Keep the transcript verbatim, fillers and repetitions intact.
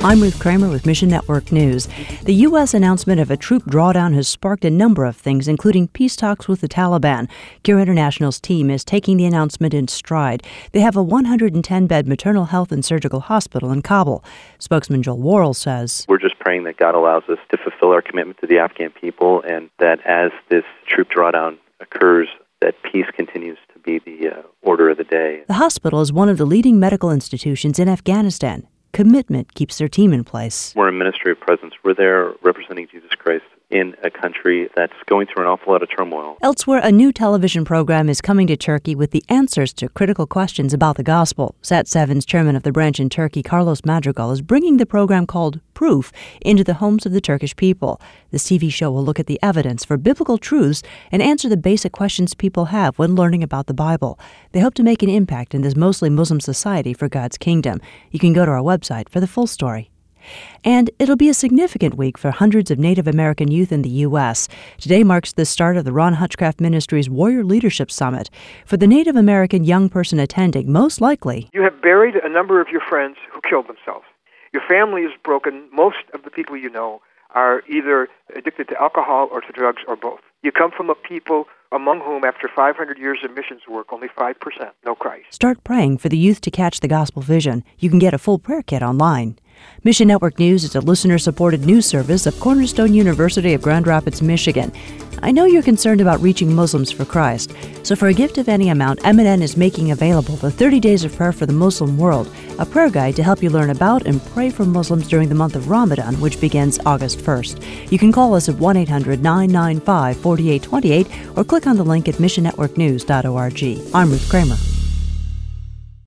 I'm Ruth Kramer with Mission Network News. The U S announcement of a troop drawdown has sparked a number of things, including peace talks with the Taliban. Cure International's team is taking the announcement in stride. They have a one hundred ten bed maternal health and surgical hospital in Kabul. Spokesman Joel Worrell says, We're just praying that God allows us to fulfill our commitment to the Afghan people, and that as this troop drawdown occurs, that peace continues to be the uh, order of the day. The hospital is one of the leading medical institutions in Afghanistan. Commitment keeps their team in place. We're a ministry of presence. We're there representing Jesus Christ in a country that's going through an awful lot of turmoil. Elsewhere, a new television program is coming to Turkey with the answers to critical questions about the gospel. Sat seven's chairman of the branch in Turkey, Carlos Madrigal, is bringing the program called Proof into the homes of the Turkish people. This T V show will look at the evidence for biblical truths and answer the basic questions people have when learning about the Bible. They hope to make an impact in this mostly Muslim society for God's kingdom. You can go to our website for the full story. And it'll be a significant week for hundreds of Native American youth in the U S. Today marks the start of the Ron Hutchcraft Ministries Warrior Leadership Summit. For the Native American young person attending, most likely, you have buried a number of your friends who killed themselves. Your family is broken. Most of the people you know are either addicted to alcohol or to drugs or both. You come from a people among whom, after five hundred years of missions work, only five percent know Christ. Start praying for the youth to catch the gospel vision. You can get a full prayer kit online. Mission Network News is a listener-supported news service of Cornerstone University of Grand Rapids, Michigan. I know you're concerned about reaching Muslims for Christ, so for a gift of any amount, M and N is making available the thirty days of Prayer for the Muslim World, a prayer guide to help you learn about and pray for Muslims during the month of Ramadan, which begins August first. You can call us at one eight hundred nine nine five four eight two eight or click on the link at mission network news dot org. I'm Ruth Kramer.